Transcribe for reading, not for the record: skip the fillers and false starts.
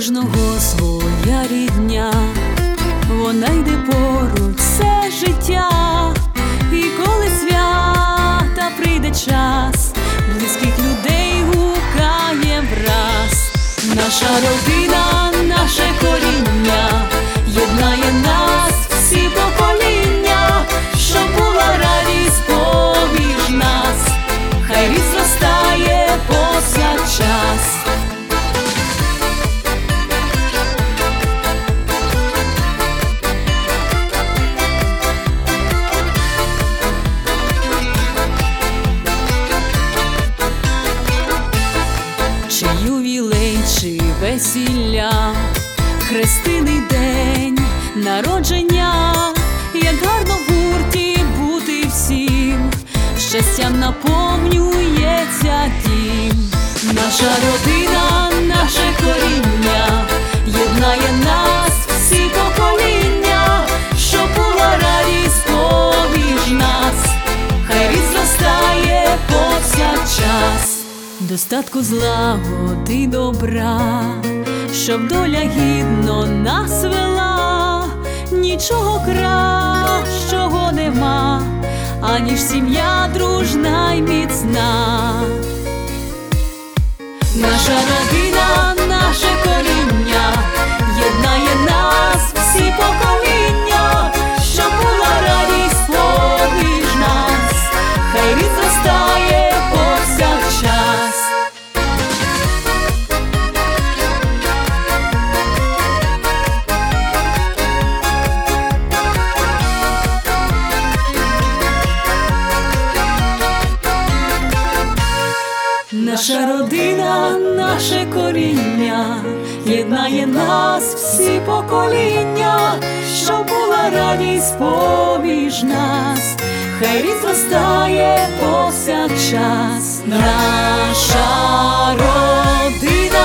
кожного своя рідня, вона йде поруч все життя, і коли свята прийде час, близьких людей гукає враз. Наша родина, наше коріння єднає нас всі покоління, щоб була радість поміж нас, хай рід зростає повсякчас. Чи ювілей, чи весілля, хрестиний день народження, як гарно в гурті бути всім, щастям наповнюється дім. Наша родина, наше коріння єднає нас всі покоління, щоб була радість поміж нас, хай рід зростає повсякчас. Достатку злагоди добра, щоб доля гідно нас вела, нічого кращого нема, аніж сім'я дружна й міцна. Наша родина, наше коріння єднає нас всі покоління, щоб була радість поміж нас, хай рід зростає повсякчас. Наша родина, наше коріння єднає нас всі покоління, щоб була радість поміж нас, хай рід зростає повсякчас. Наша родина.